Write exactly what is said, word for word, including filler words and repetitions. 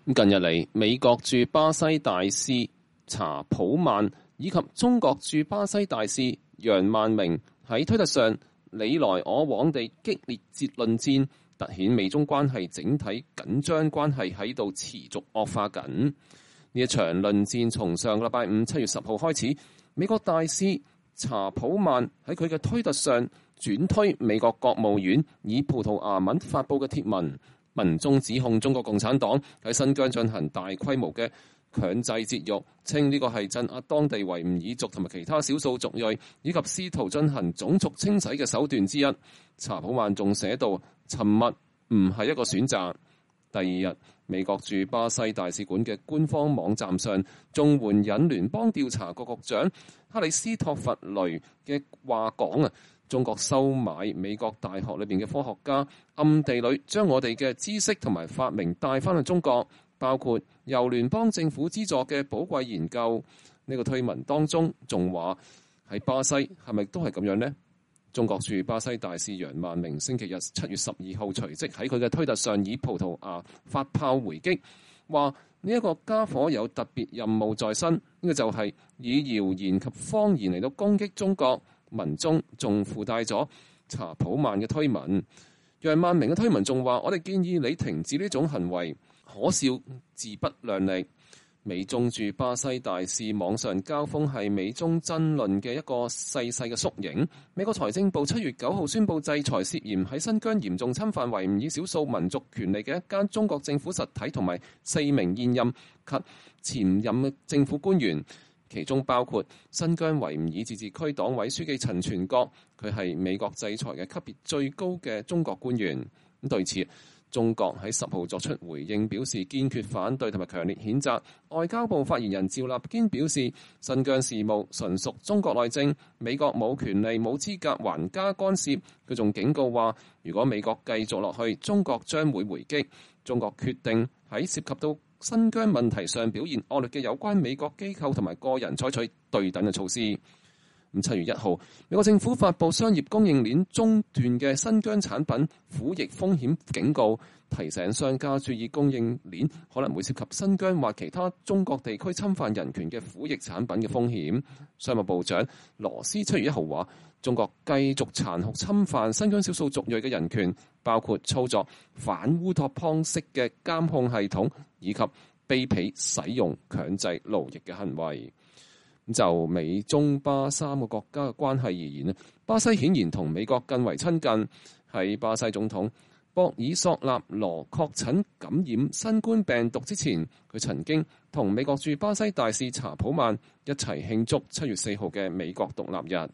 近日嚟，美國駐巴西大使查普曼以及中國駐巴西大使楊萬明喺推特上你來我往地激烈節論戰，凸顯美中關係整體緊張關係喺度持續惡化緊。呢一場論戰從上個禮拜五七月十號開始，美國大使查普曼喺佢嘅推特上轉推美國國務院以葡萄牙文發布嘅貼文。文中指控中國共產黨喺新疆進行大規模嘅強制節育，稱呢個係鎮壓當地維吾爾族同埋其他少數族裔，以及試圖進行種族清洗嘅手段之一。查普曼仲寫道：沉默唔係一個選擇。第二日，美國駐巴西大使館嘅官方網站上，仲援引聯邦調查局局長克里斯托弗雷嘅話講啊。中國收買美國大學裏邊嘅科學家，暗地裏將我哋嘅知識同埋發明帶翻去中國，包括由聯邦政府資助嘅寶貴研究。呢個推文當中仲話喺巴西係咪都係咁樣呢？中國駐巴西大使楊萬明星期日七月十二號隨即喺佢嘅推特上以葡萄牙發炮回擊，話呢一個家伙有特別任務在身，呢、這個就係以謠言及謊言嚟到攻擊中國。文中仲附帶咗查普曼嘅推文，楊萬明嘅推文仲話：我哋建議你停止呢種行為，可笑自不量力。美中駐巴西大使網上交鋒係美中爭論嘅一個細細嘅縮影。美國財政部七月九號宣布制裁涉嫌喺新疆嚴重侵犯維吾爾少數民族權利嘅一間中國政府實體同埋四名現任及前任嘅政府官員。其中包括新疆維吾爾自治區黨委書記陳全國，佢係美國制裁嘅級別最高嘅中國官員。咁對此，中國喺十號作出回應，表示堅決反對同埋強烈譴責。外交部發言人趙立堅表示，新疆事務純屬中國內政，美國冇權利冇資格橫加干涉。佢仲警告話，如果美國繼續落去，中國將會回擊。中國決定喺涉及到新疆問題上表現惡劣嘅有關美國機構同埋個人採取對等嘅措施。咁七月一號，美國政府發布商業供應鏈中斷嘅新疆產品苦役風險警告，提醒商家注意供應鏈可能會涉及新疆或其他中國地區侵犯人權嘅苦役產品嘅風險。商務部長羅斯七月一號話，中國繼續殘酷侵犯新疆少數族裔嘅人權，包括操作反烏托邦式嘅監控系統，以及卑鄙使用強制勞役嘅行為。就美中巴三個國家嘅關係而言，巴西顯然同美國更為親近。喺巴西總統博爾索納羅確診感染新冠病毒之前，佢曾經同美國駐巴西大使查普曼一齊慶祝七月四號嘅美國獨立日。